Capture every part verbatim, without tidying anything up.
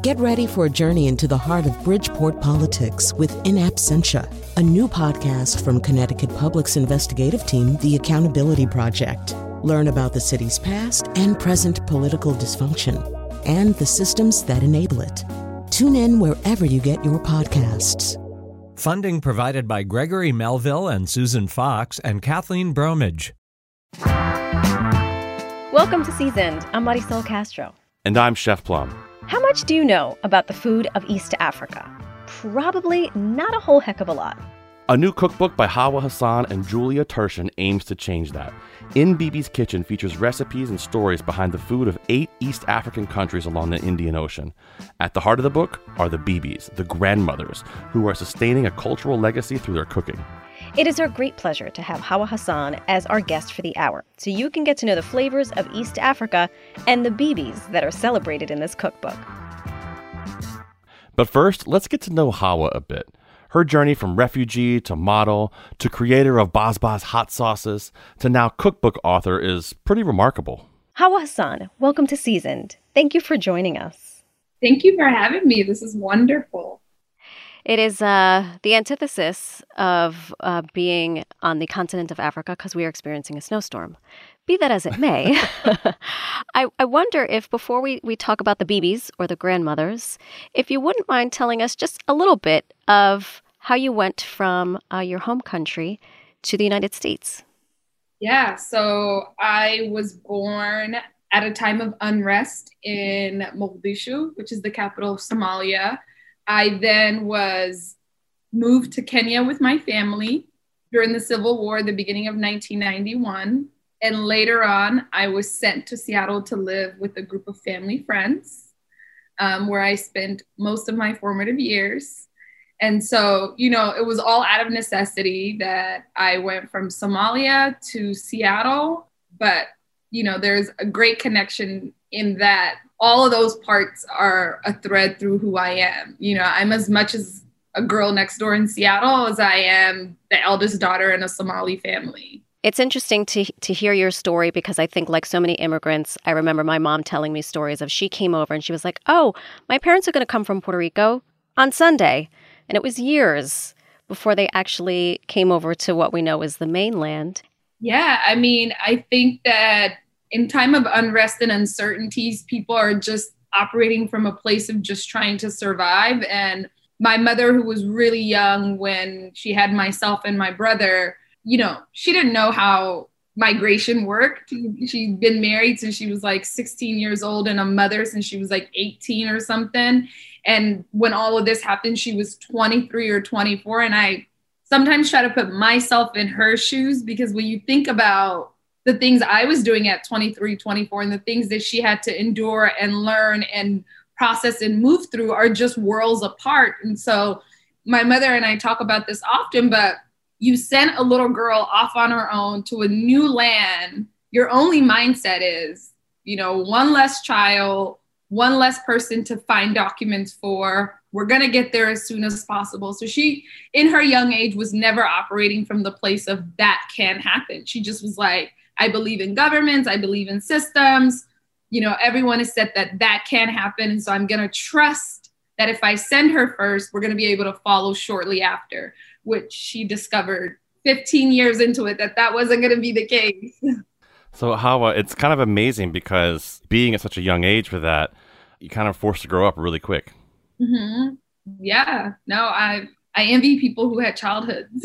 Get ready for a journey into the heart of Bridgeport politics with In Absentia, a new podcast from Connecticut Public's investigative team, The Accountability Project. Learn about the city's past and present political dysfunction and the systems that enable it. Tune in wherever you get your podcasts. Funding provided by Gregory Melville and Susan Fox and Kathleen Bromage. Welcome to Seasoned. I'm Marisol Castro. And I'm Chef Plum. How much do you know about the food of East Africa? Probably not a whole heck of a lot. A new cookbook by Hawa Hassan and Julia Turshen aims to change that. In Bibi's Kitchen features recipes and stories behind the food of eight East African countries along the Indian Ocean. At the heart of the book are the Bibis, the grandmothers, who are sustaining a cultural legacy through their cooking. It is our great pleasure to have Hawa Hassan as our guest for the hour, so you can get to know the flavors of East Africa and the Bibis that are celebrated in this cookbook. But first, let's get to know Hawa a bit. Her journey from refugee to model to creator of Baz-Baz hot sauces to now cookbook author is pretty remarkable. Hawa Hassan, welcome to Seasoned. Thank you for joining us. Thank you for having me. This is wonderful. It is uh, the antithesis of uh, being on the continent of Africa because we are experiencing a snowstorm. Be that as it may, I, I wonder if before we, we talk about the Bibis or the grandmothers, if you wouldn't mind telling us just a little bit of how you went from uh, your home country to the United States. Yeah, so I was born at a time of unrest in Mogadishu, which is the capital of Somalia. I then was moved to Kenya with my family during the Civil War, the beginning of nineteen ninety-one. And later on, I was sent to Seattle to live with a group of family friends, um, where I spent most of my formative years. And so, you know, it was all out of necessity that I went from Somalia to Seattle. But, you know, there's a great connection in that all of those parts are a thread through who I am. You know, I'm as much as a girl next door in Seattle as I am the eldest daughter in a Somali family. It's interesting to to hear your story because I think like so many immigrants, I remember my mom telling me stories of she came over and she was like, oh, my parents are going to come from Puerto Rico on Sunday. And it was years before they actually came over to what we know as the mainland. Yeah, I mean, I think that in time of unrest and uncertainties, people are just operating from a place of just trying to survive. And my mother, who was really young when she had myself and my brother, you know, she didn't know how migration worked. She'd been married since she was like sixteen years old and a mother since she was like eighteen or something. And when all of this happened, she was twenty-three or twenty-four. And I sometimes try to put myself in her shoes because when you think about the things I was doing at twenty-three, twenty-four, and the things that she had to endure and learn and process and move through are just worlds apart. And so my mother and I talk about this often, but you sent a little girl off on her own to a new land. Your only mindset is, you know, one less child, one less person to find documents for. We're going to get there as soon as possible. So she, in her young age, was never operating from the place of that can happen. She just was like, I believe in governments. I believe in systems. You know, everyone has said that that can happen. And so I'm going to trust that if I send her first, we're going to be able to follow shortly after, which she discovered fifteen years into it, that that wasn't going to be the case. So Hawa, it's kind of amazing because being at such a young age with that, you kind of forced to grow up really quick. Mm-hmm. Yeah, no, I I envy people who had childhoods.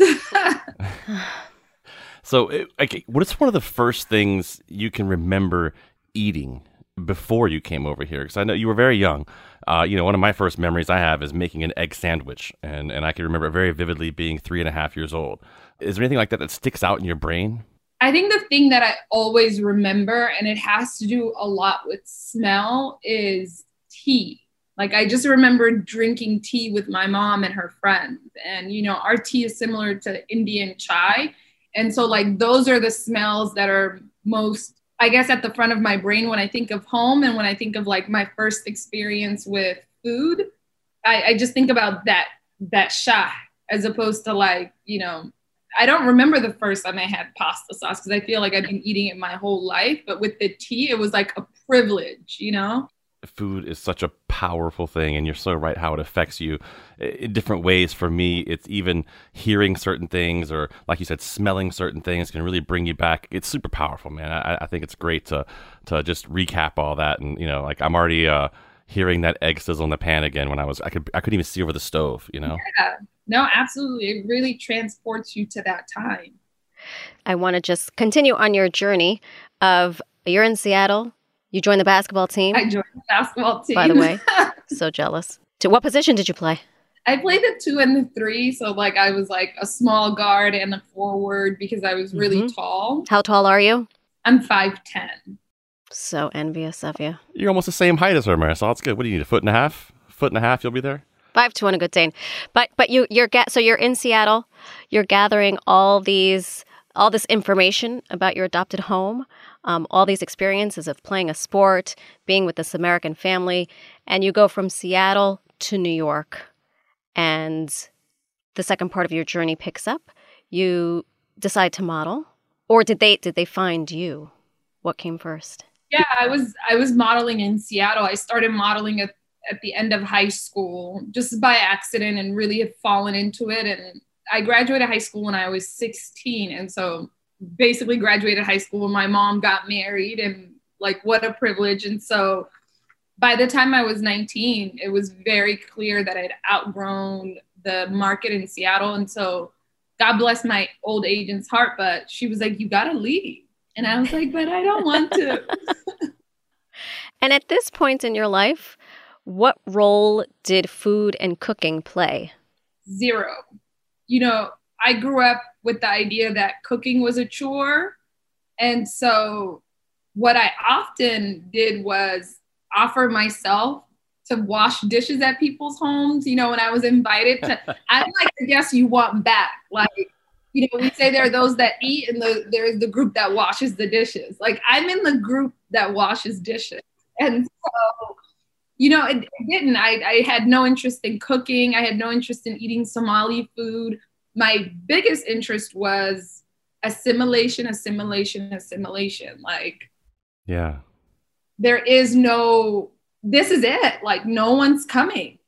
So it, like, what's one of the first things you can remember eating before you came over here? Because I know you were very young. Uh, you know, one of my first memories I have is making an egg sandwich. And, and I can remember very vividly being three and a half years old. Is there anything like that that sticks out in your brain? I think the thing that I always remember, and it has to do a lot with smell, is tea. Like, I just remember drinking tea with my mom and her friends. And, you know, our tea is similar to Indian chai. And so, like, those are the smells that are most, I guess, at the front of my brain when I think of home and when I think of, like, my first experience with food. I, I just think about that, that shah, as opposed to, like, you know, I don't remember the first time I had pasta sauce because I feel like I've been eating it my whole life. But with the tea, it was like a privilege, you know? Food is such a powerful thing. And you're so right how it affects you in different ways. For me, it's even hearing certain things or, like you said, smelling certain things can really bring you back. It's super powerful, man. I, I think it's great to to just recap all that. And, you know, like I'm already uh, hearing that egg sizzle in the pan again when I was, I could, I couldn't even see over the stove, you know? Yeah, no, absolutely. It really transports you to that time. I want to just continue on your journey of you're in Seattle. You joined the basketball team. I joined the basketball team. By the way, so jealous. To what position did you play? I played the two and the three. So like I was like a small guard and a forward because I was really Mm-hmm. tall. How tall are you? I'm five ten. So envious of you. You're almost the same height as her, Marisol. It's good. What do you need, a foot and a half? Foot and a half, you'll be there? Five two on a good day. But but you you're ga- so you're in Seattle. You're gathering all these all this information about your adopted home, um, all these experiences of playing a sport, being with this American family, and you go from Seattle to New York, and the second part of your journey picks up. You decide to model, or did they did they find you? What came first? Yeah, I was I was modeling in Seattle. I started modeling at, at the end of high school just by accident and really have fallen into it. And I graduated high school when I was sixteen. And so basically graduated high school when my mom got married, and like, what a privilege. And so by the time I was nineteen, it was very clear that I'd outgrown the market in Seattle. And so God bless my old agent's heart, but she was like, you got to leave. And I was like, but I don't want to. And at this point in your life, what role did food and cooking play? Zero. You know, I grew up with the idea that cooking was a chore. And so what I often did was offer myself to wash dishes at people's homes. You know, when I was invited to, I'm like the guest you want back. Like, you know, we say there are those that eat and the, there's the group that washes the dishes. Like, I'm in the group that washes dishes. And so, you know, it, it didn't. I, I had no interest in cooking. I had no interest in eating Somali food. My biggest interest was assimilation, assimilation, assimilation. Like, yeah, there is no, this is it. Like, no one's coming.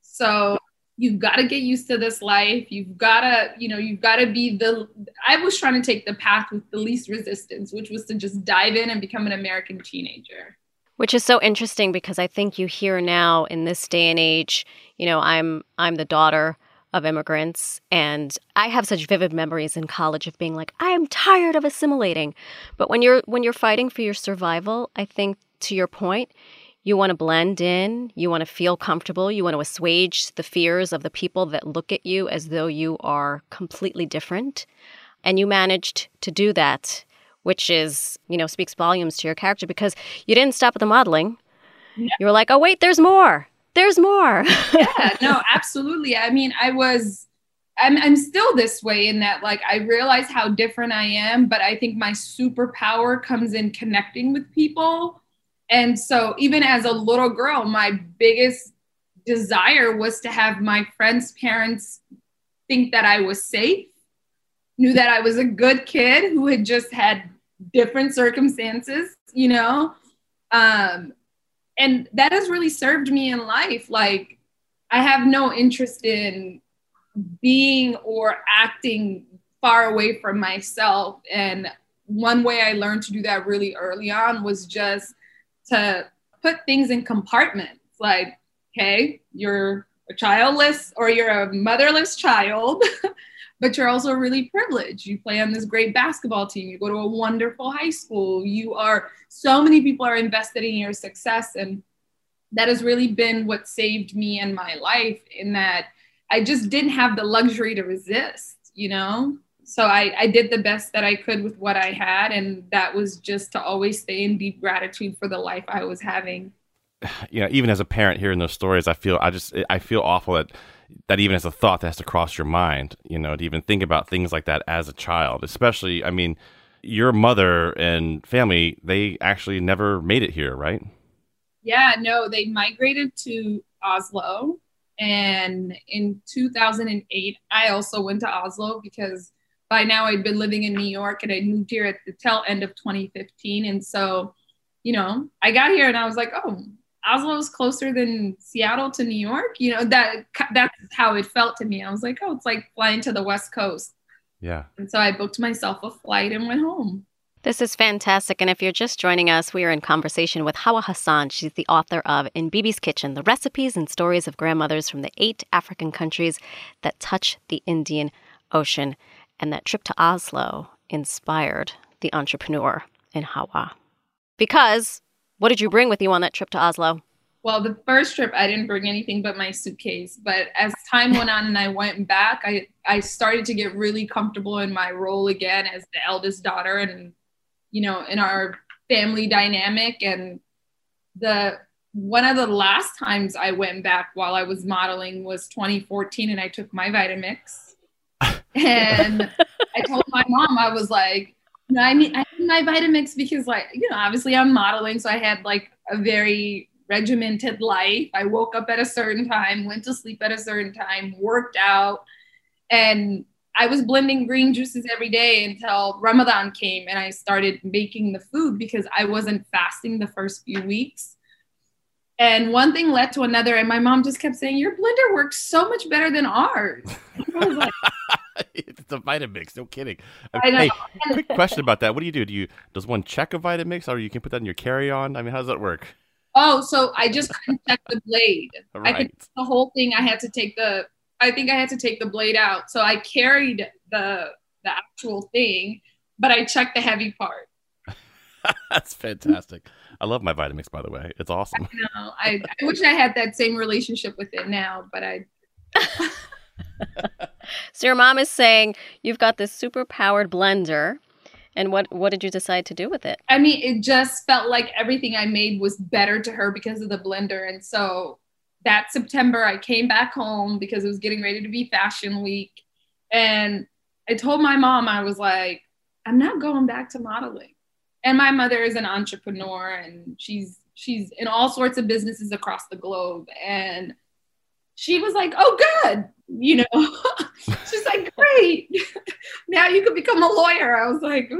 So you've got to get used to this life. You've got to, you know, you've got to be the, I was trying to take the path with the least resistance, which was to just dive in and become an American teenager. Which is so interesting because I think you hear now in this day and age, you know, I'm I'm the daughter of immigrants, and I have such vivid memories in college of being like, I am tired of assimilating. But when you're when you're fighting for your survival, I think, to your point, you want to blend in, you want to feel comfortable, you want to assuage the fears of the people that look at you as though you are completely different. And you managed to do that, which is, you know, speaks volumes to your character because you didn't stop at the modeling. Yeah. You were like, oh, wait, there's more. There's more. Yeah, no, absolutely. I mean, I was, I'm, I'm still this way in that, like, I realize how different I am, but I think my superpower comes in connecting with people. And so even as a little girl, my biggest desire was to have my friends' parents think that I was safe, knew that I was a good kid who had just had different circumstances, you know? Um, and that has really served me in life. Like, I have no interest in being or acting far away from myself. And one way I learned to do that really early on was just to put things in compartments. Like, okay, you're a childless or you're a motherless child, but you're also really privileged. You play on this great basketball team. You go to a wonderful high school. You are, so many people are invested in your success. And that has really been what saved me and my life, in that I just didn't have the luxury to resist, you know? So I, I did the best that I could with what I had. And that was just to always stay in deep gratitude for the life I was having. You know, even as a parent hearing those stories, I feel, I just, I feel awful that, that even as a thought that has to cross your mind, you know, to even think about things like that as a child, especially, I mean, your mother and family, they actually never made it here, right? Yeah, no, they migrated to Oslo. And in two thousand eight, I also went to Oslo because by now I'd been living in New York and I moved here at the tail end of twenty fifteen. And so, you know, I got here and I was like, oh, Oslo is closer than Seattle to New York. You know, that that's how it felt to me. I was like, oh, it's like flying to the West Coast. Yeah. And so I booked myself a flight and went home. This is fantastic. And if you're just joining us, we are in conversation with Hawa Hassan. She's the author of In Bibi's Kitchen, the recipes and stories of grandmothers from the eight African countries that touch the Indian Ocean. And that trip to Oslo inspired the entrepreneur in Hawa. Because what did you bring with you on that trip to Oslo? Well, the first trip, I didn't bring anything but my suitcase. But as time went on and I went back, I, I started to get really comfortable in my role again as the eldest daughter and, you know, in our family dynamic. And the one of the last times I went back while I was modeling was twenty fourteen, and I took my Vitamix. And I told my mom, I was like, no, I mean, I need my Vitamix because, like, you know, obviously I'm modeling. So I had like a very regimented life. I woke up at a certain time, went to sleep at a certain time, worked out. And I was blending green juices every day until Ramadan came and I started making the food because I wasn't fasting the first few weeks. And one thing led to another. And my mom just kept saying, your blender works so much better than ours. I was like, it's a Vitamix, no kidding. I know. Hey, quick question about that. What do you do? Do you does one check a Vitamix, or you can put that in your carry-on? I mean, how does that work? Oh, so I just couldn't check the blade. Right. I could the whole thing. I had to take the. I think I had to take the blade out. So I carried the the actual thing, but I checked the heavy part. That's fantastic. I love my Vitamix, by the way. It's awesome. I know. I, I wish I had that same relationship with it now, but I. So your mom is saying you've got this super powered blender. And what, what did you decide to do with it? I mean, it just felt like everything I made was better to her because of the blender. And so that September, I came back home because it was getting ready to be Fashion Week. And I told my mom, I was like, I'm not going back to modeling. And my mother is an entrepreneur and she's she's in all sorts of businesses across the globe. And she was like, oh, good. You know, she's like, great. Now you can become a lawyer. I was like,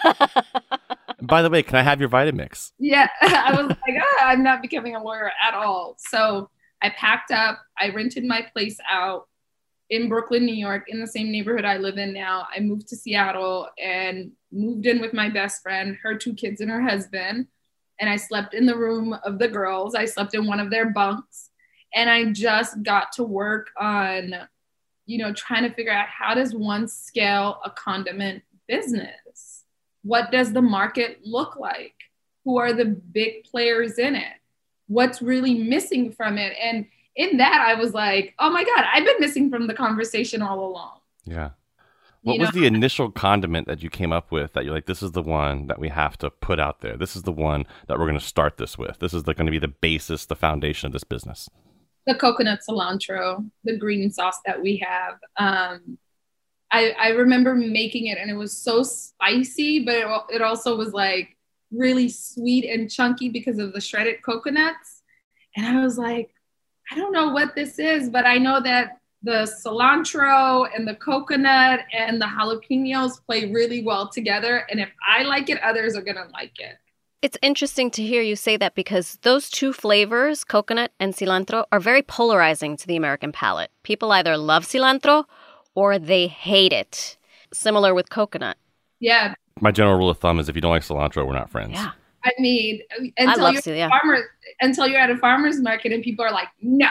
by the way, can I have your Vitamix? Yeah. I was like, oh, I'm not becoming a lawyer at all. So I packed up. I rented my place out in Brooklyn, New York, in the same neighborhood I live in now. I moved to Seattle and moved in with my best friend, her two kids and her husband. And I slept in the room of the girls. I slept in one of their bunks. And I just got to work on, you know, trying to figure out how does one scale a condiment business? What does the market look like? Who are the big players in it? What's really missing from it? And in that, I was like, oh my God, I've been missing from the conversation all along. Yeah. What You was know? the initial condiment that you came up with that you're like, this is the one that we have to put out there? This is the one that we're going to start this with. This is the, going to be the basis, the foundation of this business. The coconut cilantro, the green sauce that we have. Um, I, I remember making it and it was so spicy, but it, it also was like really sweet and chunky because of the shredded coconuts. And I was like, I don't know what this is, but I know that the cilantro and the coconut and the jalapenos play really well together. And if I like it, others are going to like it. It's interesting to hear you say that because those two flavors, coconut and cilantro, are very polarizing to the American palate. People either love cilantro or they hate it. Similar with coconut. Yeah. My general rule of thumb is if you don't like cilantro, we're not friends. Yeah. I mean, until, love you're, to, yeah. at a farmer, until you're at a farmer's market and people are like, no.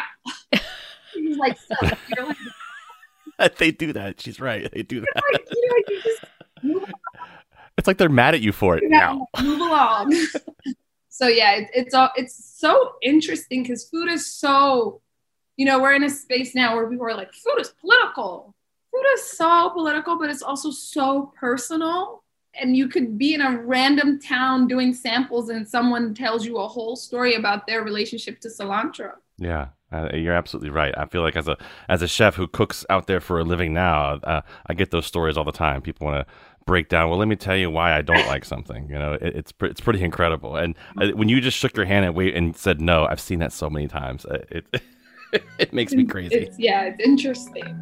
He's like, so you're like, They do that. She's right. They do that. like, you know, you just move It's like they're mad at you for it now. move along. So yeah, it, it's all it's so interesting because food is so, you know, we're in a space now where people are like, food is political. Food is so political, but it's also so personal. And you could be in a random town doing samples and someone tells you a whole story about their relationship to cilantro. Yeah, uh, you're absolutely right. I feel like as a as a chef who cooks out there for a living now, uh, I get those stories all the time. People want to break down, well, let me tell you why I don't like something. You know, it, it's pre- it's pretty incredible. And uh, when you just shook your hand and wait and said no, I've seen that so many times. Uh, it it makes me crazy. It's, yeah, it's interesting.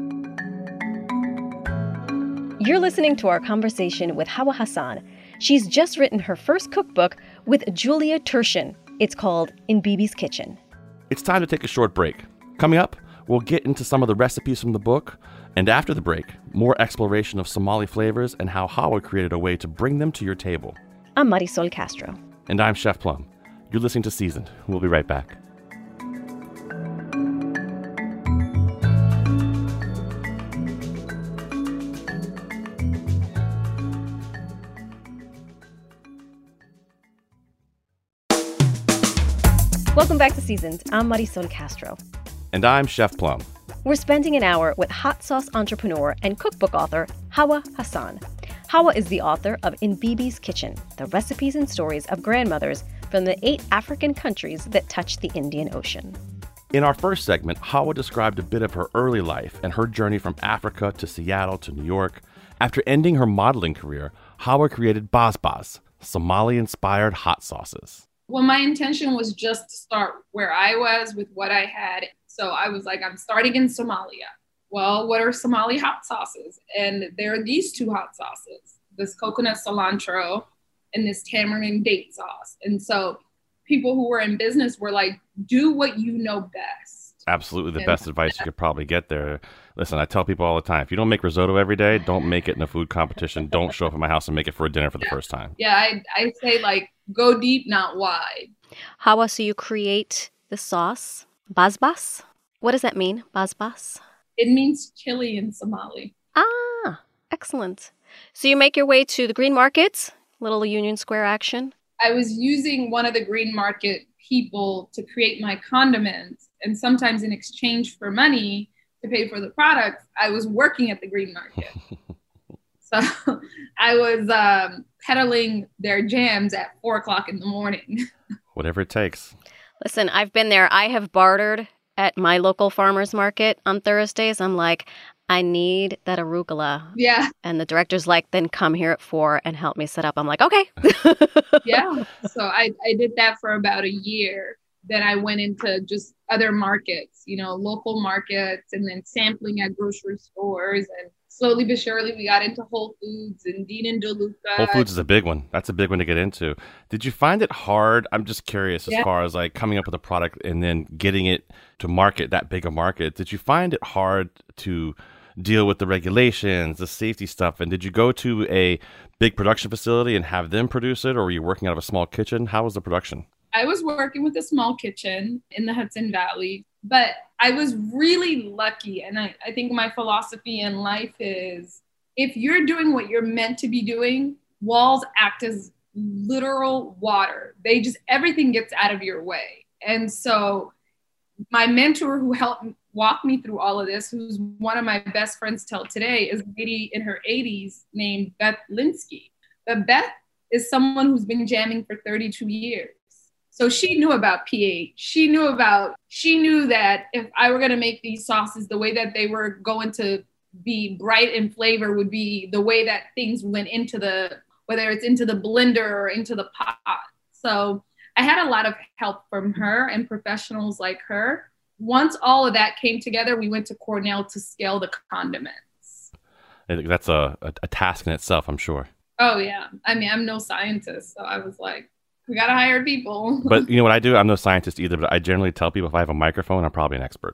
You're listening to our conversation with Hawa Hassan. She's just written her first cookbook with Julia Turshen, It's called In Bibi's Kitchen. It's time to take a short break. Coming up, we'll get into some of the recipes from the book, and after the break, more exploration of Somali flavors and how Hawa created a way to bring them to your table. I'm Marisol Castro. And I'm Chef Plum. You're listening to Seasoned. We'll be right back. Welcome back to Seasoned. I'm Marisol Castro. And I'm Chef Plum. We're spending an hour with hot sauce entrepreneur and cookbook author Hawa Hassan. Hawa is the author of In Bibi's Kitchen, the recipes and stories of grandmothers from the eight African countries that touch the Indian Ocean. In our first segment, Hawa described a bit of her early life and her journey from Africa to Seattle to New York. After ending her modeling career, Hawa created Basbas, Somali-inspired hot sauces. Well, my intention was just to start where I was with what I had. So I was like, I'm starting in Somalia. Well, what are Somali hot sauces? And there are these two hot sauces, this coconut cilantro and this tamarind date sauce. And so people who were in business were like, do what you know best. Absolutely the and, best advice you could probably get there. Listen, I tell people all the time, if you don't make risotto every day, don't make it in a food competition. Don't show up at my house and make it for a dinner for the yeah. first time. Yeah, I, I say like, go deep, not wide. Hawa, so you create the sauce, basbas. What does that mean, basbas? It means chili in Somali. Ah, excellent. So you make your way to the Green Market, little Union Square action. I was using one of the Green Market people to create my condiments. And sometimes in exchange for money to pay for the products, I was working at the Green Market. So I was um, peddling their jams at four o'clock in the morning. Whatever it takes. Listen, I've been there. I have bartered at my local farmer's market on Thursdays. I'm like, I need that arugula. Yeah. And the director's like, then come here at four and help me set up. I'm like, okay. Yeah. So I, I did that for about a year. Then I went into just other markets, you know, local markets, and then sampling at grocery stores. And slowly but surely, we got into Whole Foods and Dean and DeLuca. Whole Foods is a big one. That's a big one to get into. Did you find it hard? I'm just curious as yeah. far as like coming up with a product and then getting it to market, that big a market. Did you find it hard to deal with the regulations, the safety stuff? And did you go to a big production facility and have them produce it, or were you working out of a small kitchen? How was the production? I was working with a small kitchen in the Hudson Valley, but I was really lucky. And I, I think my philosophy in life is if you're doing what you're meant to be doing, walls act as literal water. They just, everything gets out of your way. And so my mentor who helped walk me through all of this, who's one of my best friends till today, is a lady in her eighties named Beth Linsky. But Beth is someone who's been jamming for thirty-two years. So she knew about pH. She knew about, she knew that if I were going to make these sauces, the way that they were going to be bright in flavor would be the way that things went into the, whether it's into the blender or into the pot. So I had a lot of help from her and professionals like her. Once all of that came together, we went to Cornell to scale the condiments. That's a, a, a task in itself, I'm sure. Oh, yeah. I mean, I'm no scientist, so I was like, we got to hire people. But you know what I do? I'm no scientist either, but I generally tell people if I have a microphone, I'm probably an expert.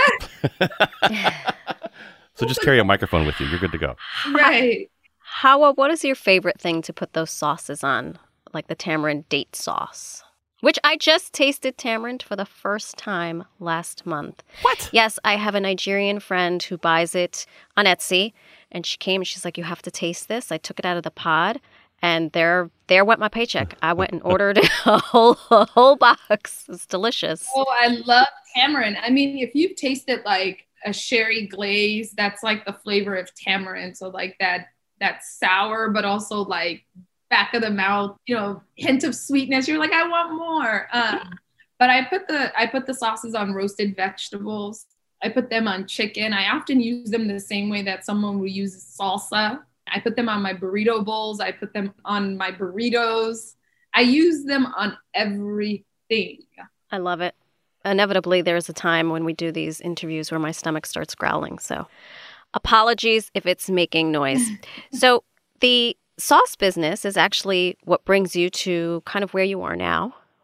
So just carry a microphone with you. You're good to go. Right. Hawa, what is your favorite thing to put those sauces on, like the tamarind date sauce? Which I just tasted tamarind for the first time last month. What? Yes, I have a Nigerian friend who buys it on Etsy. And she came and she's like, you have to taste this. I took it out of the pod. And there, there went my paycheck. I went and ordered a whole, a whole box. It's delicious. Oh, I love tamarind. I mean, if you've tasted like a sherry glaze, that's like the flavor of tamarind. So like that, that sour, but also like back of the mouth, you know, hint of sweetness. You're like, I want more. Um, but I put the, I put the sauces on roasted vegetables. I put them on chicken. I often use them the same way that someone would use salsa. I put them on my burrito bowls. I put them on my burritos. I use them on everything. I love it. Inevitably, there's a time when we do these interviews where my stomach starts growling. So apologies if it's making noise. So the sauce business is actually what brings you to kind of where you are now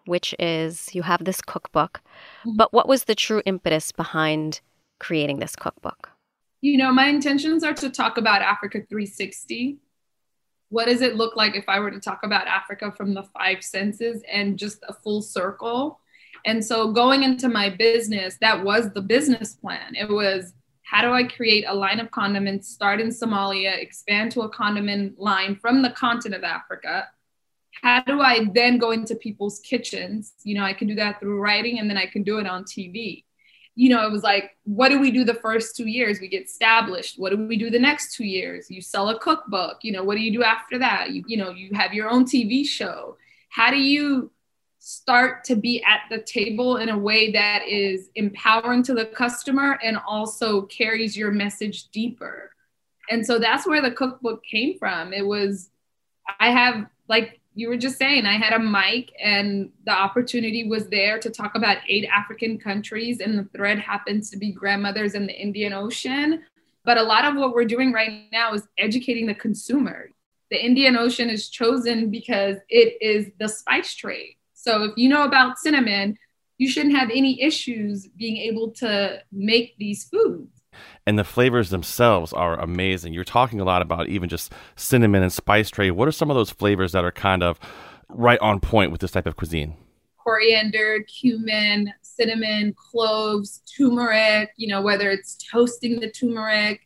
which is you have this cookbook. Mm-hmm. But what was the true impetus behind creating this cookbook? You know, my intentions are to talk about Africa three sixty. What does it look like if I were to talk about Africa from the five senses and just a full circle? And so going into my business, that was the business plan. It was, how do I create a line of condiments, start in Somalia, expand to a condiment line from the continent of Africa? How do I then go into people's kitchens? You know, I can do that through writing, and then I can do it on T V. You know, it was like, what do we do the first two years? We get established. What do we do the next two years? You sell a cookbook. You know, what do you do after that? You, you know, you have your own T V show. How do you start to be at the table in a way that is empowering to the customer and also carries your message deeper? And so that's where the cookbook came from. It was, I have, like you were just saying, I had a mic and the opportunity was there to talk about eight African countries, and the thread happens to be grandmothers in the Indian Ocean. But a lot of what we're doing right now is educating the consumer. The Indian Ocean is chosen because it is the spice trade. So if you know about cinnamon, you shouldn't have any issues being able to make these foods. And the flavors themselves are amazing. You're talking a lot about even just cinnamon and spice trade. What are some of those flavors that are kind of right on point with this type of cuisine? Coriander, cumin, cinnamon, cloves, turmeric, you know, whether it's toasting the turmeric,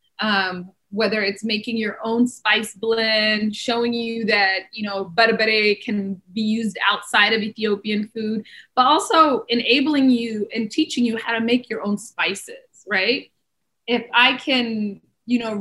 um, whether it's making your own spice blend, showing you that, you know, berbere can be used outside of Ethiopian food, but also enabling you and teaching you how to make your own spices, right? If I can, you know,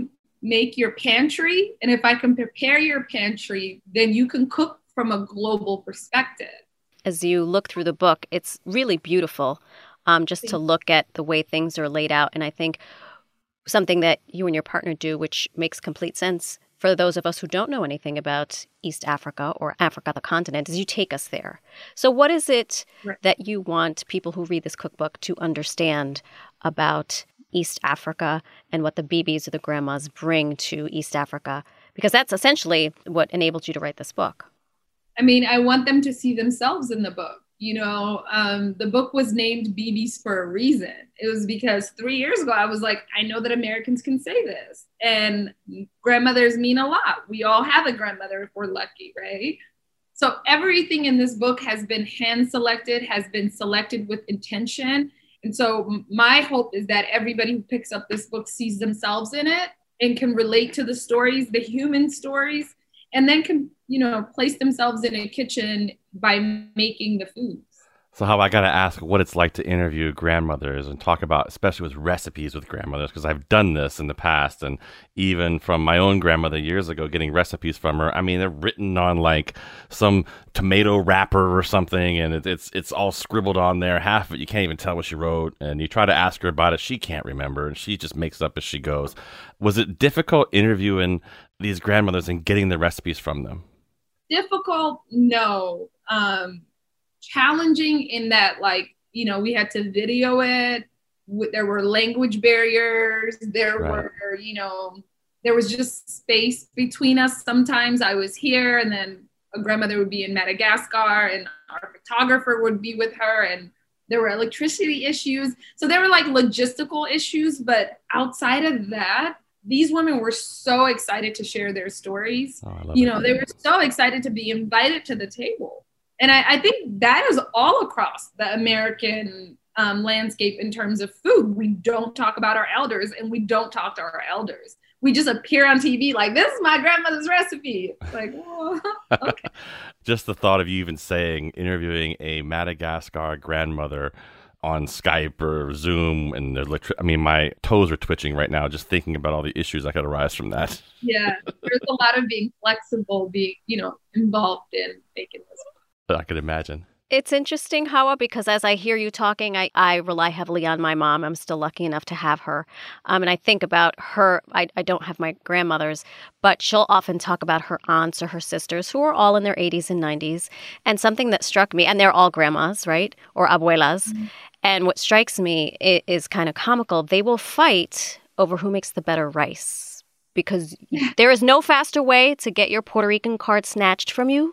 remake your pantry, and if I can prepare your pantry, then you can cook from a global perspective. As you look through the book, it's really beautiful um, just to look at the way things are laid out. And I think something that you and your partner do, which makes complete sense for those of us who don't know anything about East Africa or Africa, the continent, is you take us there. So what is it right. that you want people who read this cookbook to understand about East Africa and what the Bibis or the grandmas bring to East Africa? Because that's essentially what enabled you to write this book. I mean, I want them to see themselves in the book. You know, um, the book was named Bibis for a reason. It was because three years ago, I was like, I know that Americans can say this. And grandmothers mean a lot. We all have a grandmother if we're lucky, right? So everything in this book has been hand selected, has been selected with intention. And so my hope is that everybody who picks up this book sees themselves in it and can relate to the stories, the human stories, and then can, you know, place themselves in a kitchen by making the foods. So how I got to ask what it's like to interview grandmothers and talk about, especially with recipes with grandmothers, because I've done this in the past, and even from my own grandmother years ago, getting recipes from her. I mean, they're written on like some tomato wrapper or something, and it, it's it's all scribbled on there. Half of it you can't even tell what she wrote, and you try to ask her about it, she can't remember, and she just makes up as she goes. Was it difficult interviewing these grandmothers and getting the recipes from them? Difficult? No. Um, challenging in that, like, you know, we had to video it. There were language barriers. There right. were, you know, there was just space between us. Sometimes I was here and then a grandmother would be in Madagascar and our photographer would be with her, and there were electricity issues. So there were like logistical issues, but outside of that, these women were so excited to share their stories. Oh, you know, it. They were so excited to be invited to the table. And I, I think that is all across the American um, landscape in terms of food. We don't talk about our elders, and we don't talk to our elders. We just appear on T V like, this is my grandmother's recipe. It's like, oh, okay. Just the thought of you even saying, interviewing a Madagascar grandmother on Skype or Zoom, and the electri- I mean, my toes are twitching right now just thinking about all the issues that could arise from that. Yeah, there's a lot of being flexible, being, you know, involved in making this. I could imagine. It's interesting, Hawa, because as I hear you talking, I, I rely heavily on my mom. I'm still lucky enough to have her. Um, and I think about her. I, I don't have my grandmothers, but she'll often talk about her aunts or her sisters who are all in their eighties and nineties. And something that struck me, and they're all grandmas, right? Or abuelas. Mm-hmm. And what strikes me is, is kind of comical. They will fight over who makes the better rice, because there is no faster way to get your Puerto Rican card snatched from you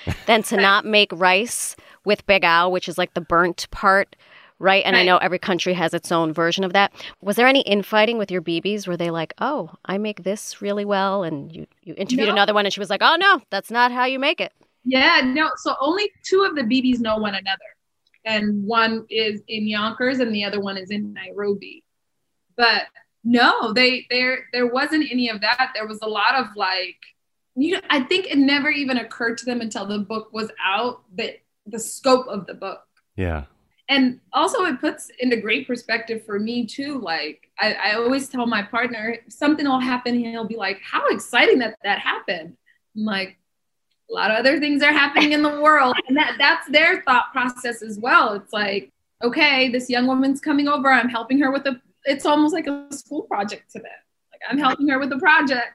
than to not make rice with begao, which is like the burnt part, right? And right. I know every country has its own version of that. Was there any infighting with your B Bs? Were they like, oh, I make this really well? And you, you interviewed no. another one and she was like, oh, no, that's not how you make it. Yeah, no. So only two of the B Bs know one another. And one is in Yonkers and the other one is in Nairobi. But no, they there there wasn't any of that. There was a lot of like, you know, I think it never even occurred to them until the book was out that the scope of the book. Yeah. And also it puts into great perspective for me too. Like I, I always tell my partner, something will happen and he'll be like, how exciting that that happened. I'm like, a lot of other things are happening in the world. And that that's their thought process as well. It's like, okay, this young woman's coming over. I'm helping her with a, it's almost like a school project to them. Like I'm helping her with a project.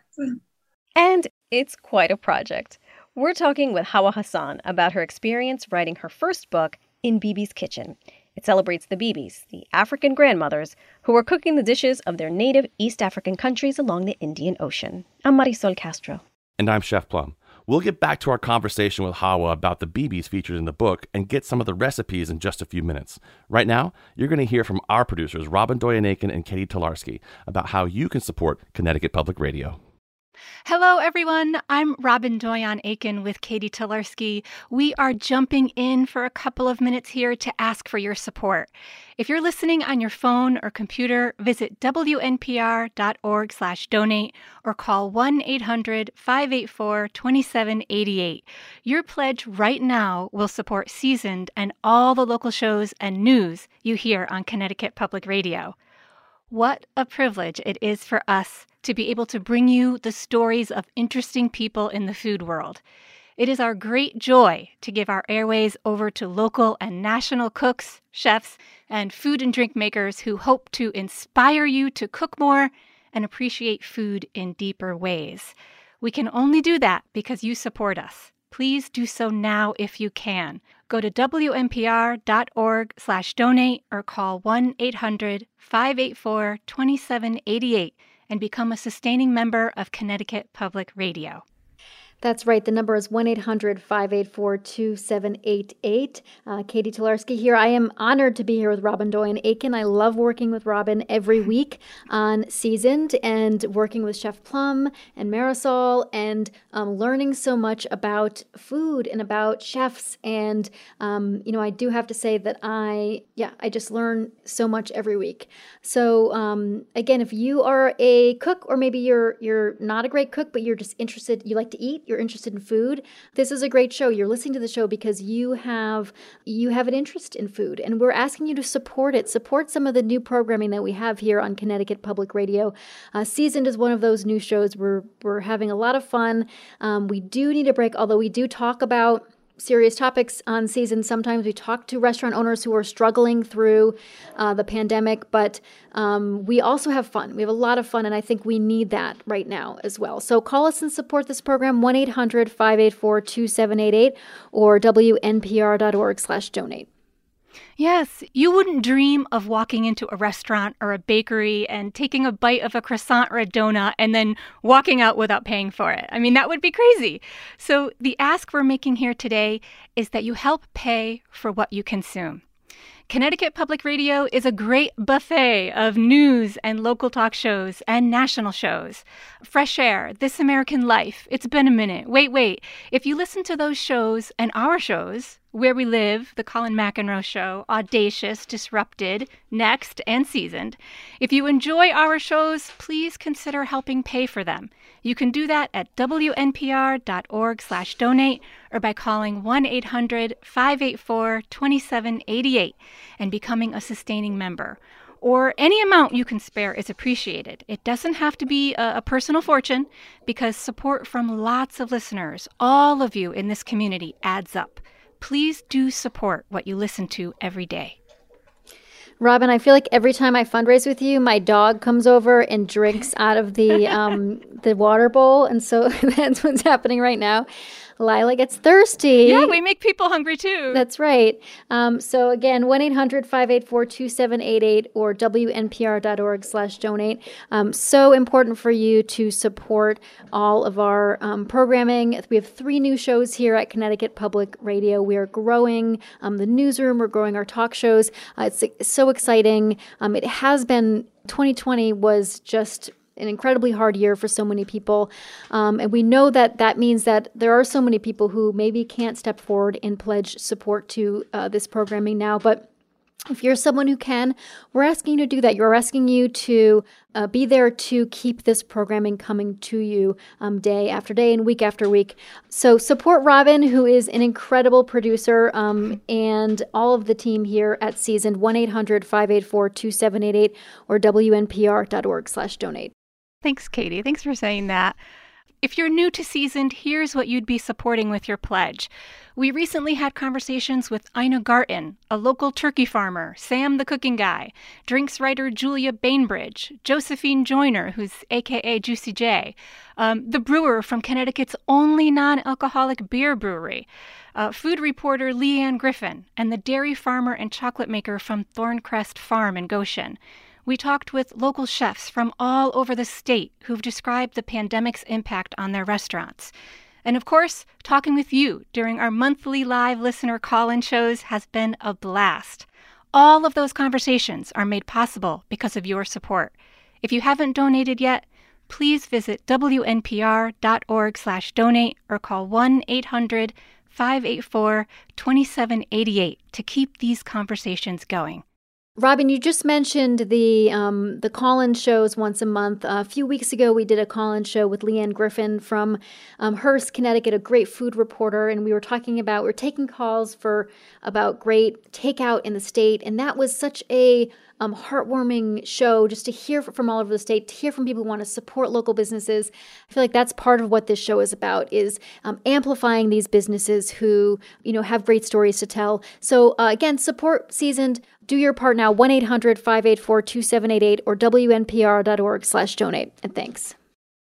And it's quite a project. We're talking with Hawa Hassan about her experience writing her first book, In Bibi's Kitchen. It celebrates the Bibis, the African grandmothers, who are cooking the dishes of their native East African countries along the Indian Ocean. I'm Marisol Castro. And I'm Chef Plum. We'll get back to our conversation with Hawa about the Bibis featured in the book and get some of the recipes in just a few minutes. Right now, you're going to hear from our producers, Robin Doyen-Aiken and Katie Tolarski, about how you can support Connecticut Public Radio. Hello, everyone. I'm Robin Doyen-Aiken with Katie Tolarski. We are jumping in for a couple of minutes here to ask for your support. If you're listening on your phone or computer, visit W N P R dot org slash donate or call one eight hundred five eight four two seven eight eight. Your pledge right now will support Seasoned and all the local shows and news you hear on Connecticut Public Radio. What a privilege it is for us to be able to bring you the stories of interesting people in the food world. It is our great joy to give our airways over to local and national cooks, chefs, and food and drink makers who hope to inspire you to cook more and appreciate food in deeper ways. We can only do that because you support us. Please do so now if you can. Go to W N P R dot org slash donate or call one eight hundred five eight four two seven eight eight and become a sustaining member of Connecticut Public Radio. That's right. The number is one eight hundred five eight four two seven eight eight. Uh, Katie Tolarski here. I am honored to be here with Robin Doyen-Aiken. I love working with Robin every week on Seasoned and working with Chef Plum and Marisol and um, learning so much about food and about chefs. And, um, you know, I do have to say that I, yeah, I just learn so much every week. So, um, again, if you are a cook or maybe you're you're not a great cook, but you're just interested, you like to eat, you're interested in food, this is a great show. You're listening to the show because you have you have an interest in food, and we're asking you to support it. Support some of the new programming that we have here on Connecticut Public Radio. Uh, Seasoned is one of those new shows. We're we're having a lot of fun. Um, we do need a break, although we do talk about serious topics on Seasoned. Sometimes we talk to restaurant owners who are struggling through uh, the pandemic, but um, we also have fun. We have a lot of fun, and I think we need that right now as well. So call us and support this program, one eight hundred five eight four two seven eight eight or W N P R dot org slash donate. Yes, you wouldn't dream of walking into a restaurant or a bakery and taking a bite of a croissant or a donut and then walking out without paying for it. I mean, that would be crazy. So the ask we're making here today is that you help pay for what you consume. Connecticut Public Radio is a great buffet of news and local talk shows and national shows. Fresh Air, This American Life, It's Been a Minute, Wait, Wait. If you listen to those shows and our shows, Where We Live, The Colin McEnroe Show, Audacious, Disrupted, Next, and Seasoned, if you enjoy our shows, please consider helping pay for them. You can do that at W N P R dot org slash donate or by calling one eight hundred five eight four two seven eight eight and becoming a sustaining member. Or any amount you can spare is appreciated. It doesn't have to be a, a personal fortune because support from lots of listeners, all of you in this community, adds up. Please do support what you listen to every day. Robin, I feel like every time I fundraise with you, my dog comes over and drinks out of the um, the water bowl, and so that's what's happening right now. Lila gets thirsty. Yeah, we make people hungry too. That's right. Um, so again, one eight hundred five eight four two seven eight eight or W N P R dot org slash donate. Um, so important for you to support all of our um, programming. We have three new shows here at Connecticut Public Radio. We are growing um, the newsroom. We're growing our talk shows. Uh, it's so exciting. Um, it has been, twenty twenty was just an incredibly hard year for so many people. Um, and we know that that means that there are so many people who maybe can't step forward and pledge support to uh, this programming now. But if you're someone who can, we're asking you to do that. You're asking you to uh, be there to keep this programming coming to you um, day after day and week after week. So support Robin, who is an incredible producer, um, and all of the team here at Seasoned. one eight hundred five eight four two seven eight eight or W N P R dot org slash donate. Thanks, Katie. Thanks for saying that. If you're new to Seasoned, here's what you'd be supporting with your pledge. We recently had conversations with Ina Garten, a local turkey farmer, Sam the cooking guy, drinks writer Julia Bainbridge, Josephine Joyner, who's A K A Juicy J, um, the brewer from Connecticut's only non-alcoholic beer brewery, uh, food reporter Leanne Griffin, and the dairy farmer and chocolate maker from Thorncrest Farm in Goshen. We talked with local chefs from all over the state who've described the pandemic's impact on their restaurants. And of course, talking with you during our monthly live listener call-in shows has been a blast. All of those conversations are made possible because of your support. If you haven't donated yet, please visit W N P R dot org slash donate or call one eight hundred five eight four two seven eight eight to keep these conversations going. Robin, you just mentioned the um, the call-in shows once a month. Uh, a few weeks ago, we did a call-in show with Leanne Griffin from um, Hearst, Connecticut, a great food reporter, and we were talking about, we we're taking calls for about great takeout in the state, and that was such a um, heartwarming show just to hear from all over the state, to hear from people who want to support local businesses. I feel like that's part of what this show is about, is um, amplifying these businesses who, you know, have great stories to tell. So uh, again, support Seasoned. Do your part now, one eight hundred five eight four two seven eight eight or W N P R dot org slash donate. And thanks.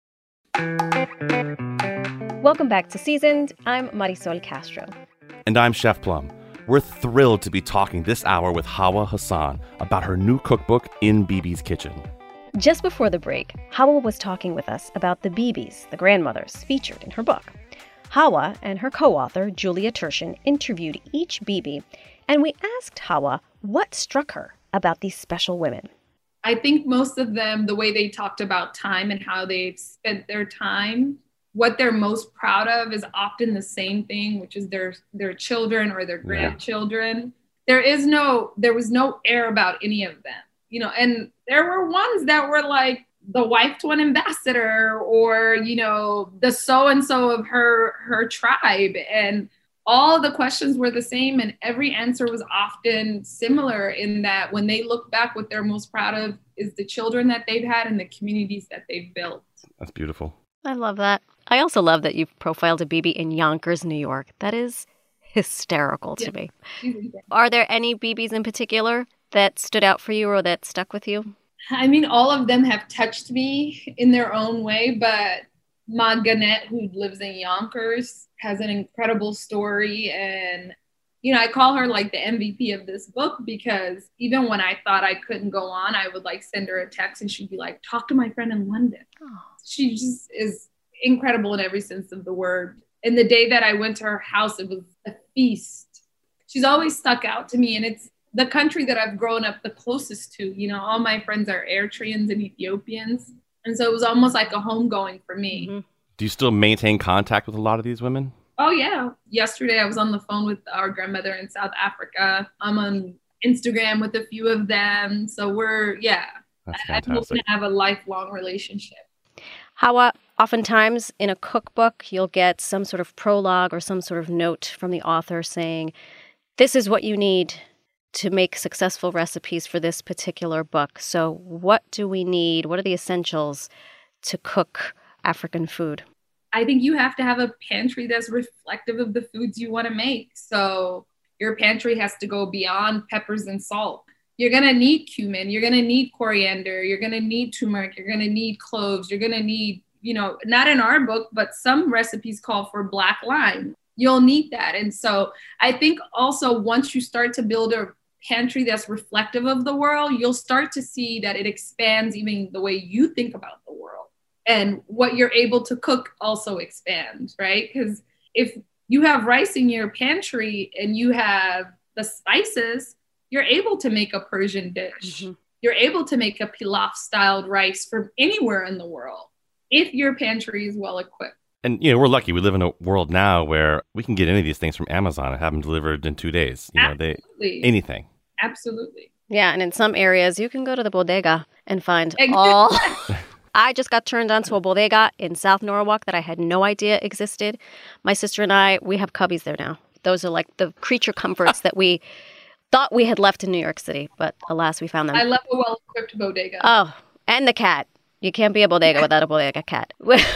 Welcome back to Seasoned. I'm Marisol Castro. And I'm Chef Plum. We're thrilled to be talking this hour with Hawa Hassan about her new cookbook, In Bibi's Kitchen. Just before the break, Hawa was talking with us about the Bibis, the grandmothers, featured in her book. Hawa and her co-author, Julia Turshen, interviewed each Bibi, and we asked Hawa what struck her about these special women. I think most of them, the way they talked about time and how they've spent their time, what they're most proud of is often the same thing, which is their their children or their grandchildren. Yeah. There is no, there was no air about any of them, you know, and there were ones that were like the wife to an ambassador or, you know, the so-and-so of her, her tribe. And all the questions were the same and every answer was often similar in that when they look back, what they're most proud of is the children that they've had and the communities that they've built. That's beautiful. I love that. I also love that you've profiled a Bibi in Yonkers, New York. That is hysterical to yeah. me. Are there any Bibis in particular that stood out for you or that stuck with you? I mean, all of them have touched me in their own way, but Ma Gannett, who lives in Yonkers, has an incredible story. And, you know, I call her like the M V P of this book because even when I thought I couldn't go on, I would like send her a text and she'd be like, talk to my friend in London. Oh. She just is incredible in every sense of the word. And the day that I went to her house, it was a feast. She's always stuck out to me. And it's the country that I've grown up the closest to. You know, all my friends are Eritreans and Ethiopians. And so it was almost like a homegoing for me. Mm-hmm. Do you still maintain contact with a lot of these women? Oh, yeah. Yesterday, I was on the phone with our grandmother in South Africa. I'm on Instagram with a few of them. So we're, yeah, That's I, I'm hoping to have a lifelong relationship. Hawa, oftentimes in a cookbook, you'll get some sort of prologue or some sort of note from the author saying, this is what you need to make successful recipes for this particular book. So what do we need? What are the essentials to cook African food? I think you have to have a pantry that's reflective of the foods you want to make. So your pantry has to go beyond peppers and salt. You're going to need cumin. You're going to need coriander. You're going to need turmeric. You're going to need cloves. You're going to need you know, not in our book, but some recipes call for black lime. You'll need that. And so I think also once you start to build a pantry that's reflective of the world, you'll start to see that it expands even the way you think about the world. And what you're able to cook also expands, right? Because if you have rice in your pantry and you have the spices, you're able to make a Persian dish. Mm-hmm. You're able to make a pilaf-styled rice from anywhere in the world if your pantry is well equipped. And, you know, we're lucky. We live in a world now where we can get any of these things from Amazon and have them delivered in two days. You Absolutely. know, they anything. Absolutely. Yeah, and in some areas, you can go to the bodega and find all... I just got turned on to a bodega in South Norwalk that I had no idea existed. My sister and I, we have cubbies there now. Those are like the creature comforts that we thought we had left in New York City, but alas, we found them. I love a well-equipped bodega. Oh, and the cat. You can't be a bodega without a bodega cat.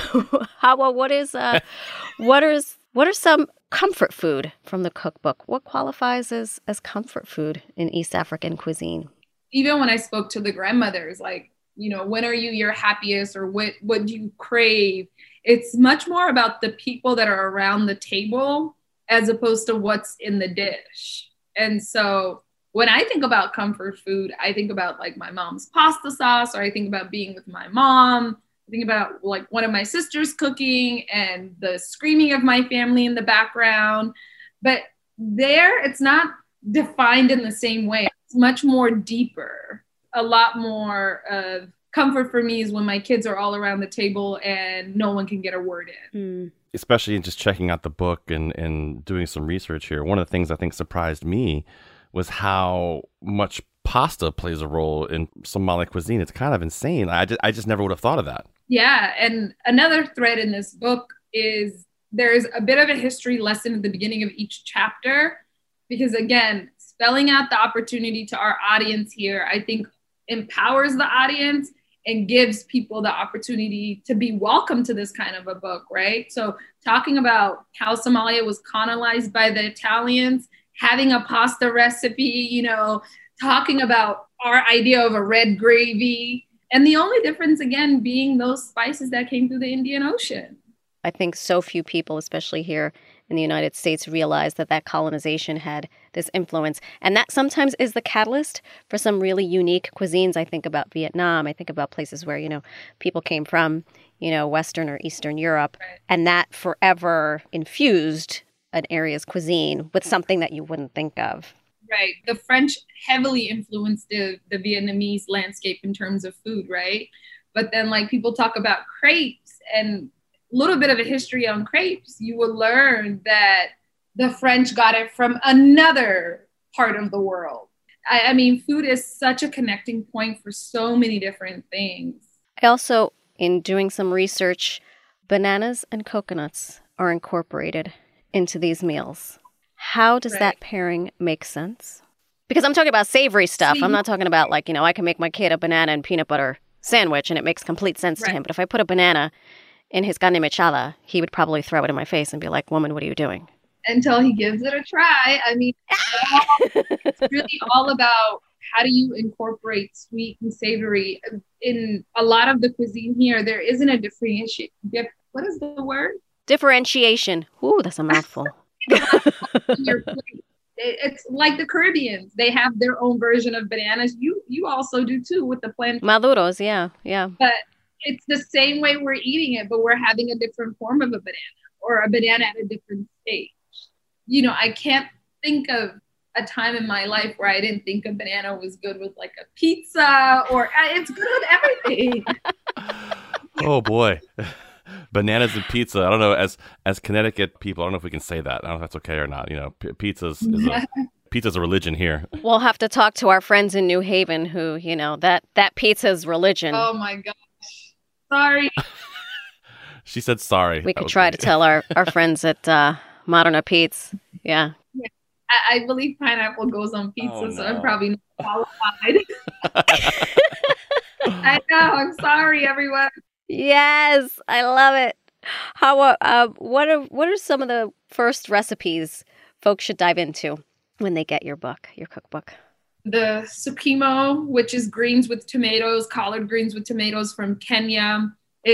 Hawa, what is, uh, what is, what are some comfort food from the cookbook? What qualifies as, as comfort food in East African cuisine? Even when I spoke to the grandmothers, like, you know, when are you your happiest, or what, what do you crave? It's much more about the people that are around the table as opposed to what's in the dish. And so when I think about comfort food, I think about like my mom's pasta sauce, or I think about being with my mom. I think about like one of my sisters cooking and the screaming of my family in the background. But there, it's not defined in the same way. It's much more deeper. A lot more of comfort for me is when my kids are all around the table and no one can get a word in. Mm. Especially in just checking out the book and, and doing some research here. One of the things I think surprised me was how much pasta plays a role in Somali cuisine. It's kind of insane. I just, I just never would have thought of that. Yeah. And another thread in this book is there's a bit of a history lesson at the beginning of each chapter, because again, spelling out the opportunity to our audience here, I think empowers the audience and gives people the opportunity to be welcome to this kind of a book, right? So talking about how Somalia was colonized by the Italians, having a pasta recipe, you know, talking about our idea of a red gravy. And the only difference, again, being those spices that came through the Indian Ocean. I think so few people, especially here in the United States, realize that that colonization had this influence. And that sometimes is the catalyst for some really unique cuisines. I think about Vietnam. I think about places where, you know, people came from, you know, Western or Eastern Europe. Right. And that forever infused an area's cuisine with something that you wouldn't think of. Right. The French heavily influenced the, the Vietnamese landscape in terms of food, right? But then like people talk about crepes, and a little bit of a history on crepes, you will learn that the French got it from another part of the world. I, I mean, food is such a connecting point for so many different things. I also, in doing some research, bananas and coconuts are incorporated into these meals. How does Right. that pairing make sense? Because I'm talking about savory stuff. See, I'm not talking about like, you know, I can make my kid a banana and peanut butter sandwich and it makes complete sense Right. to him. But if I put a banana in his carne mechada, he would probably throw it in my face and be like, woman, what are you doing? Until he gives it a try. I mean, it's really all about how do you incorporate sweet and savory. In a lot of the cuisine here, there isn't a differentiation. What is the word? Differentiation. Ooh, that's a mouthful. In your plate. It's like the Caribbeans. They have their own version of bananas. You you also do too with the plantain. Maduros, yeah, yeah. But it's the same way we're eating it, but we're having a different form of a banana, or a banana at a different stage. You know, I can't think of a time in my life where I didn't think a banana was good with like a pizza, or it's good with everything. Oh boy. Bananas and pizza. I don't know, as as Connecticut people, I don't know if we can say that. I don't know if that's okay or not. You know, p- pizza's is a pizza's a religion here. We'll have to talk to our friends in New Haven who, you know, that that pizza's religion. Oh my gosh. Sorry. She said sorry. We That could was try me. to tell our, our friends at uh, Moderna Pete's. Yeah. I, I believe pineapple goes on pizza, Oh, so no. I'm probably not qualified. I know. I'm sorry, everyone. Yes, I love it. How uh, uh, what are what are some of the first recipes folks should dive into when they get your book, your cookbook? The sukimo, which is greens with tomatoes, collard greens with tomatoes from Kenya. It's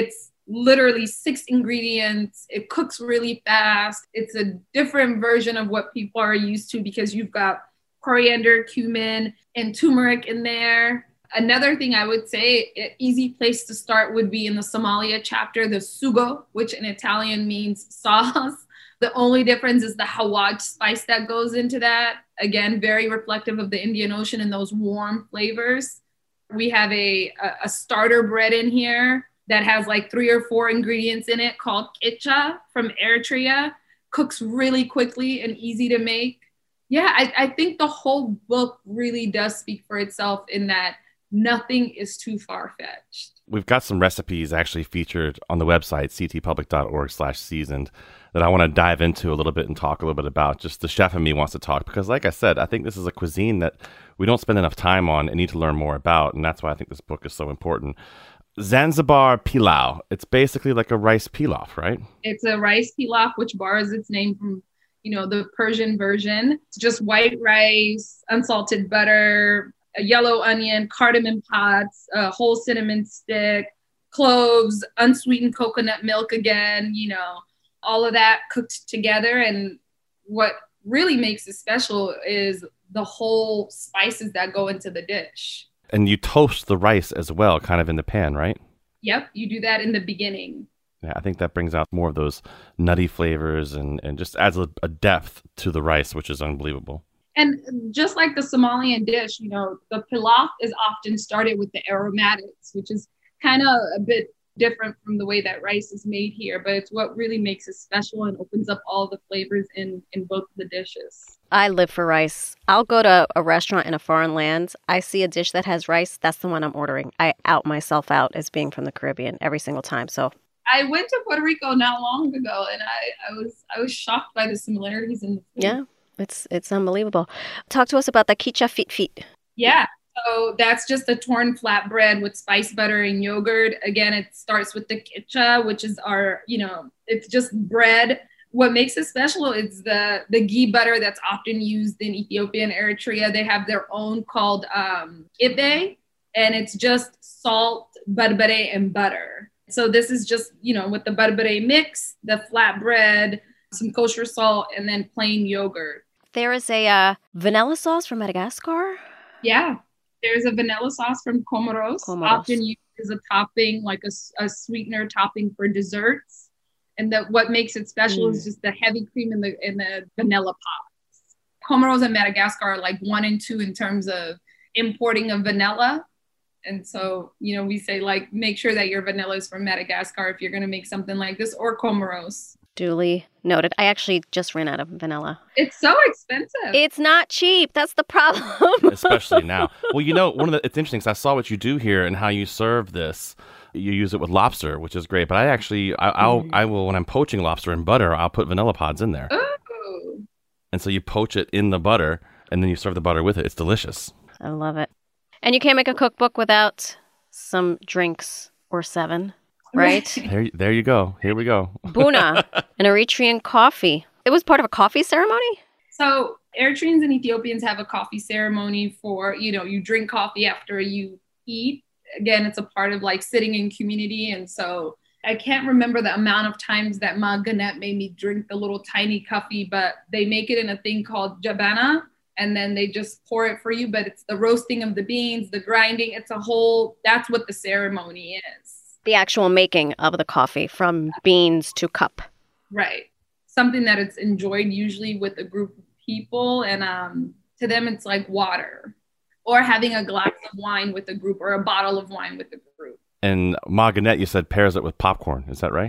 literally six ingredients. It cooks really fast. It's a different version of what people are used to because you've got coriander, cumin, and turmeric in there. Another thing I would say, an easy place to start would be in the Somalia chapter, the sugo, which in Italian means sauce. The only difference is the hawaj spice that goes into that. Again, very reflective of the Indian Ocean and those warm flavors. We have a, a, a starter bread in here that has like three or four ingredients in it called kitcha from Eritrea. Cooks really quickly and easy to make. Yeah, I, I think the whole book really does speak for itself in that nothing is too far-fetched. We've got some recipes actually featured on the website, c t public dot org slash seasoned, that I want to dive into a little bit and talk a little bit about. Just the chef in me wants to talk because, like I said, I think this is a cuisine that we don't spend enough time on and need to learn more about. And that's why I think this book is so important. Zanzibar pilau. It's basically like a rice pilaf, right? It's a rice pilaf, which borrows its name from, you know, the Persian version. It's just white rice, unsalted butter, a yellow onion, cardamom pods, a whole cinnamon stick, cloves, unsweetened coconut milk again, you know, all of that cooked together. And what really makes it special is the whole spices that go into the dish. And you toast the rice as well, kind of in the pan, right? Yep, you do that in the beginning. Yeah, I think that brings out more of those nutty flavors and, and just adds a, a depth to the rice, which is unbelievable. And just like the Somalian dish, you know, the pilaf is often started with the aromatics, which is kind of a bit different from the way that rice is made here, but it's what really makes it special and opens up all the flavors in, in both of the dishes. I live for rice. I'll go to a restaurant in a foreign land. I see a dish that has rice. That's the one I'm ordering. I out myself out as being from the Caribbean every single time. So I went to Puerto Rico not long ago, and I, I was I was shocked by the similarities in the food. Yeah, it's it's unbelievable. Talk to us about the kitcha fit fit. Yeah. So that's just a torn flatbread with spice butter and yogurt. Again, it starts with the kitcha, which is our, you know, it's just bread. What makes it special is the, the ghee butter that's often used in Ethiopia and Eritrea. They have their own called um, ibe, and it's just salt, barbare, and butter. So this is just, you know, with the barbare mix, the flatbread, some kosher salt, and then plain yogurt. There is a uh, vanilla sauce from Madagascar. Yeah. There's a vanilla sauce from Comoros, Comoros. Often used as a topping, like a, a sweetener topping for desserts. And that what makes it special mm. is just the heavy cream in the in the vanilla pods. Comoros and Madagascar are like one and two in terms of importing of vanilla. And so, you know, we say like, make sure that your vanilla is from Madagascar if you're going to make something like this, or Comoros. Duly noted. I actually just ran out of vanilla. It's so expensive. It's not cheap. That's the problem. Especially now. Well, you know, one of the, it's interesting because I saw what you do here and how you serve this. You use it with lobster, which is great. But I actually, I, I'll, mm. I will, when I'm poaching lobster in butter, I'll put vanilla pods in there. Ooh. And so you poach it in the butter and then you serve the butter with it. It's delicious. I love it. And you can't make a cookbook without some drinks or seven. Right? There, there you go. Here we go. Buna, an Eritrean coffee. It was part of a coffee ceremony? So Eritreans and Ethiopians have a coffee ceremony for, you know, you drink coffee after you eat. Again, it's a part of like sitting in community. And so I can't remember the amount of times that Ma Ganet made me drink the little tiny coffee, but they make it in a thing called jabana. And then they just pour it for you. But it's the roasting of the beans, the grinding. It's a whole, that's what the ceremony is. The actual making of the coffee from beans to cup. Right. Something that it's enjoyed usually with a group of people. And um, to them, it's like water or having a glass of wine with a group or a bottle of wine with a group. And Ma Ganet, you said pairs it with popcorn. Is that right?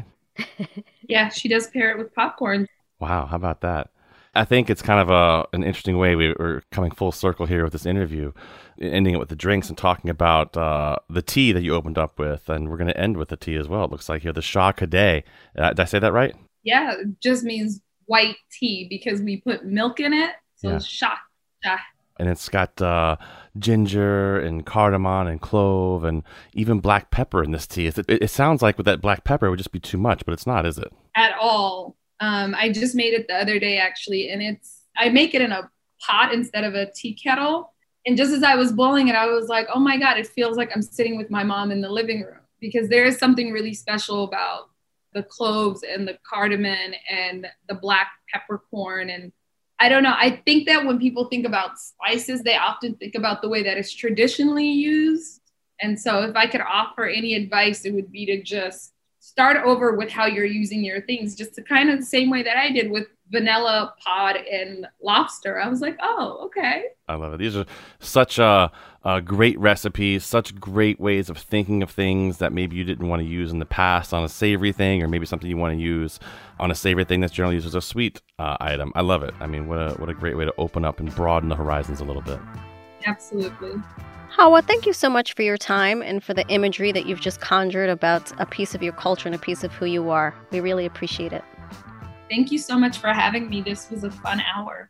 Yeah, she does pair it with popcorn. Wow. How about that? I think it's kind of a, an interesting way. We, we're coming full circle here with this interview, ending it with the drinks and talking about uh, the tea that you opened up with. And we're going to end with the tea as well. It looks like here, the Shah Kadeh. Uh, did I say that right? Yeah, it just means white tea because we put milk in it. So yeah. Shah. Shah. And it's got uh, ginger and cardamom and clove and even black pepper in this tea. It, it, it sounds like with that black pepper, it would just be too much, but it's not, is it? At all. Um, I just made it the other day, actually, and it's, I make it in a pot instead of a tea kettle. And just as I was blowing it, I was like, oh my God, it feels like I'm sitting with my mom in the living room. because there is something really special about the cloves and the cardamom and the black peppercorn. And I don't know, I think that when people think about spices, they often think about the way that it's traditionally used. And so if I could offer any advice, it would be to just start over with how you're using your things, just to kind of the same way that I did with vanilla pod and lobster. I was like, oh, okay. I love it. These are such uh, uh, great recipes, such great ways of thinking of things that maybe you didn't want to use in the past on a savory thing, or maybe something you want to use on a savory thing that's generally used as a sweet uh, item. I love it. I mean, what a, what a great way to open up and broaden the horizons a little bit. Absolutely. Hawa, thank you so much for your time and for the imagery that you've just conjured about a piece of your culture and a piece of who you are. We really appreciate it. Thank you so much for having me. This was a fun hour.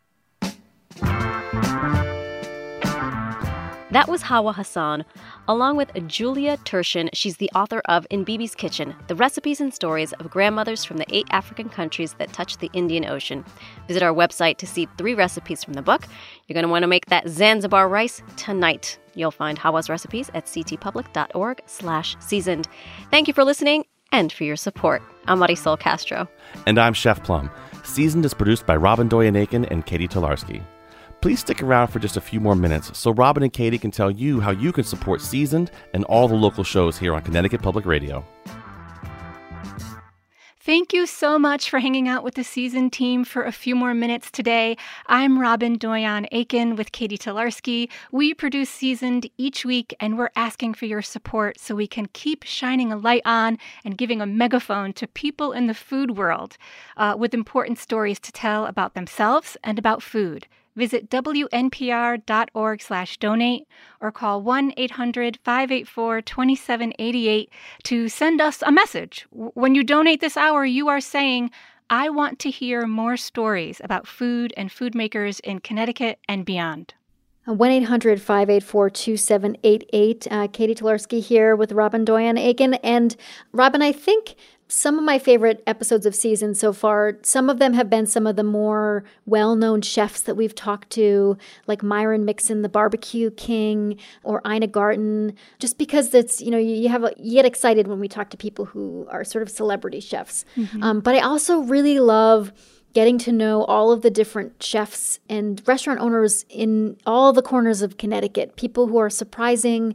That was Hawa Hassan, along with Julia Turshen. She's the author of In Bibi's Kitchen, the recipes and stories of grandmothers from the eight African countries that touch the Indian Ocean. Visit our website to see three recipes from the book. You're going to want to make that Zanzibar rice tonight. You'll find Hawa's recipes at ctpublic.org slash seasoned. Thank you for listening and for your support. I'm Marisol Castro. And I'm Chef Plum. Seasoned is produced by Robin Doyen-Aiken and Katie Tolarski. Please stick around for just a few more minutes so Robin and Katie can tell you how you can support Seasoned and all the local shows here on Connecticut Public Radio. Thank you so much for hanging out with the Seasoned team for a few more minutes today. I'm Robin Doyen-Aiken with Katie Tolarski. We produce Seasoned each week, and we're asking for your support so we can keep shining a light on and giving a megaphone to people in the food world uh, with important stories to tell about themselves and about food. Visit W N P R dot org slash donate or call one eight hundred five eight four two seven eight eight to send us a message. When you donate this hour, you are saying, I want to hear more stories about food and food makers in Connecticut and beyond. one eight hundred five eight four two seven eight eight. Uh, Katie Tolarski here with Robin Doyen-Aiken. And Robin, I think some of my favorite episodes of Seasoned so far, some of them have been some of the more well-known chefs that we've talked to, like Myron Mixon, the barbecue king, or Ina Garten, just because it's, you know, you, you have a, you get excited when we talk to people who are sort of celebrity chefs. Mm-hmm. Um, but I also really love getting to know all of the different chefs and restaurant owners in all the corners of Connecticut, people who are surprising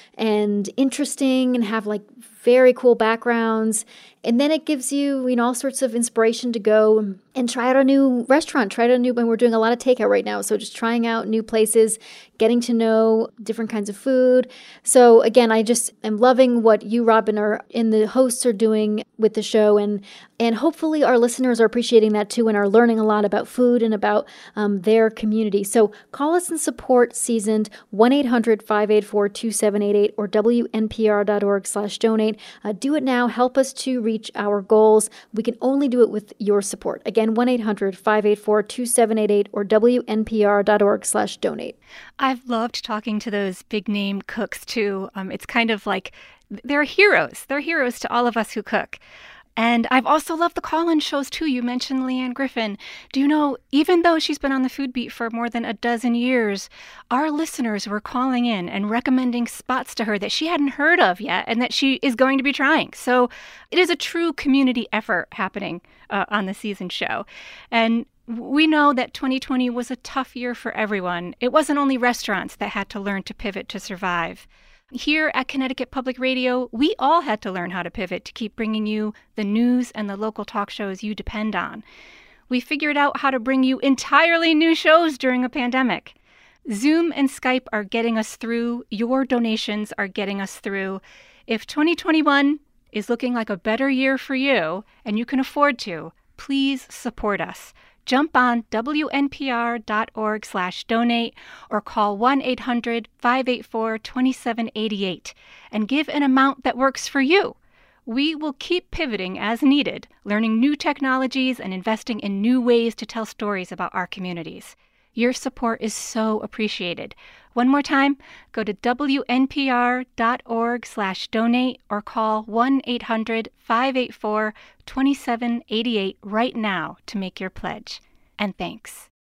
and interesting and have like very cool backgrounds. And then it gives you, you know, all sorts of inspiration to go and try out a new restaurant, try out a new, and we're doing a lot of takeout right now. So just trying out new places, getting to know different kinds of food. So again, I just am loving what you, Robin, are and the hosts are doing with the show. And and hopefully our listeners are appreciating that too and are learning a lot about food and about um, their community. So call us and support Seasoned, one eight hundred five eight four two seven eight eight or W N P R dot org slash donate. Uh, do it now. Help us to reach our goals. We can only do it with your support. Again, one eight hundred five eight four two seven eight eight or W N P R dot org slash donate. I've loved talking to those big name cooks too. Um, it's kind of like they're heroes. They're heroes to all of us who cook. And I've also loved the call-in shows too. You mentioned Leanne Griffin. Do you know, even though she's been on the Food Beat for more than a dozen years, our listeners were calling in and recommending spots to her that she hadn't heard of yet and that she is going to be trying. So it is a true community effort happening uh, on the Seasoned show. And we know that twenty twenty was a tough year for everyone. It wasn't only restaurants that had to learn to pivot to survive. Here at Connecticut Public Radio, we all had to learn how to pivot to keep bringing you the news and the local talk shows you depend on. We figured out how to bring you entirely new shows during a pandemic. Zoom and Skype are getting us through. Your donations are getting us through. If twenty twenty-one is looking like a better year for you, and you can afford to, please support us. Jump on W N P R dot org slash donate or call one eight hundred five eight four two seven eight eight and give an amount that works for you. We will keep pivoting as needed, learning new technologies and investing in new ways to tell stories about our communities. Your support is so appreciated. One more time, go to W N P R dot org slash donate or call one eight hundred five eight four two seven eight eight right now to make your pledge. And thanks.